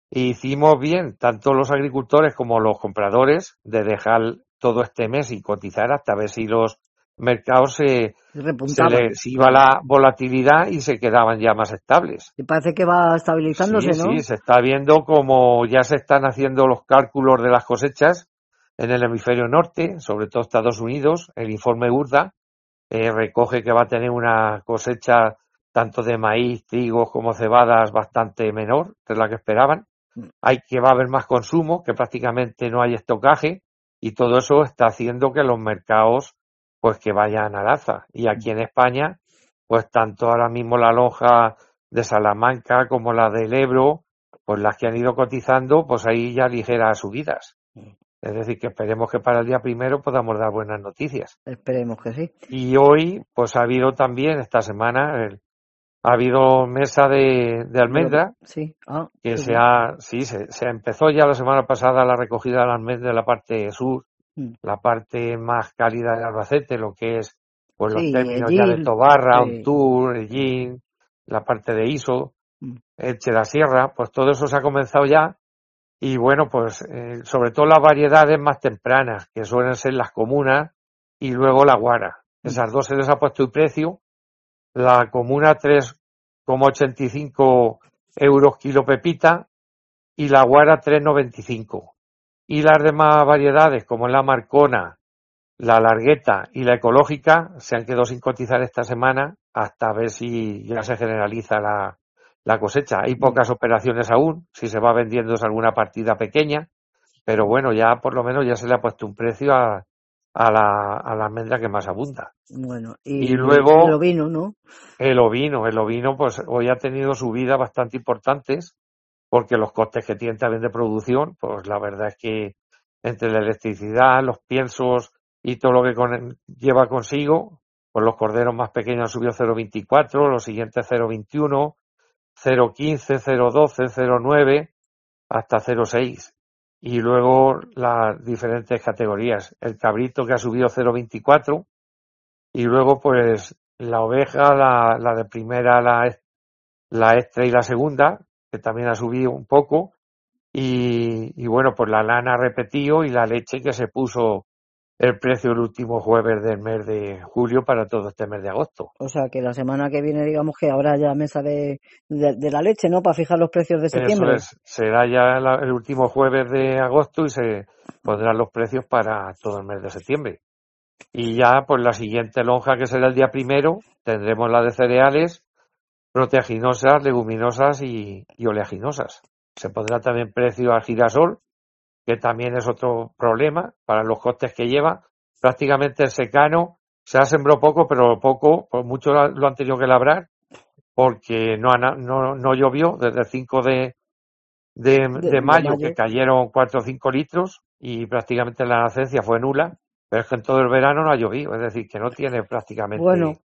Y hicimos bien, tanto los agricultores como los compradores, de dejar todo este mes y cotizar hasta ver si los mercados Repuntaban. se iba la volatilidad y se quedaban ya más estables. Y parece que va Sí, estabilizándose, sí, ¿no? se está viendo como ya se están haciendo los cálculos de las cosechas en el hemisferio norte, sobre todo Estados Unidos. El informe URDA recoge que va a tener una cosecha tanto de maíz, trigos como cebadas bastante menor de la que esperaban. Hay que va a haber más consumo, que prácticamente no hay estocaje y todo eso está haciendo que los mercados pues que vayan al alza. Y aquí en España, pues tanto ahora mismo la lonja de Salamanca como la del Ebro, pues las que han ido cotizando, pues ahí ya ligeras subidas. Es decir, que esperemos que para el día primero podamos dar buenas noticias. Esperemos que sí. Y hoy, pues ha habido también, esta semana, ha habido mesa de almendra, Sí, que qué bien. se empezó ya la semana pasada la recogida de la almendra en la parte sur, Mm. la parte más cálida de Albacete, lo que es, pues los Sí, términos ya de allí, Tobarra, sí. Ontur, Ellín, la parte de Iso, Mm. Elche de la Sierra, pues todo eso se ha comenzado ya. Y bueno, pues sobre todo las variedades más tempranas, que suelen ser las comunas y luego la guara. Mm. Esas dos se les ha puesto el precio. La comuna 3,85 euros kilo pepita y la guara 3,95. Y las demás variedades, como la marcona, la largueta y la ecológica, se han quedado sin cotizar esta semana hasta ver si ya se generaliza la cosecha. Hay Mm. pocas operaciones aún, si se va vendiendo es alguna partida pequeña, pero bueno, ya por lo menos ya se le ha puesto un precio a la almendra que más abunda. Bueno, Y y el luego ovino, ¿no? el ovino, pues hoy ha tenido subidas bastante importantes porque los costes que tiene también de producción, pues la verdad es que entre la electricidad, los piensos y todo lo que lleva consigo, pues los corderos más pequeños han subido 0,24, los siguientes 0,21, 0,15, 0,12, 0,9 hasta 0,6. Y luego las diferentes categorías. El cabrito que ha subido 0,24 y luego pues la oveja, la de primera, la extra y la segunda, que también ha subido un poco. Y bueno, pues la lana ha repetido y la leche que se puso el precio el último jueves del mes de julio para todo este mes de agosto. O sea, que la semana que viene, digamos que habrá ya mesa de la leche, ¿no? Para fijar los precios de Eso septiembre. es, será ya el último jueves de agosto y se pondrán los precios para todo el mes de septiembre. Y ya, pues la siguiente lonja, que será el día primero, tendremos la de cereales, proteaginosas, leguminosas y oleaginosas. Se pondrá también precio al girasol, que también es otro problema para los costes que lleva. Prácticamente el secano se ha sembrado poco, pero poco, pues mucho lo han tenido que labrar porque no llovió desde el 5 de De mayo, que mayo. cayeron 4 o 5 litros y prácticamente la nacencia fue nula, pero es que en todo el verano no ha llovido, es decir, que no tiene Bueno, prácticamente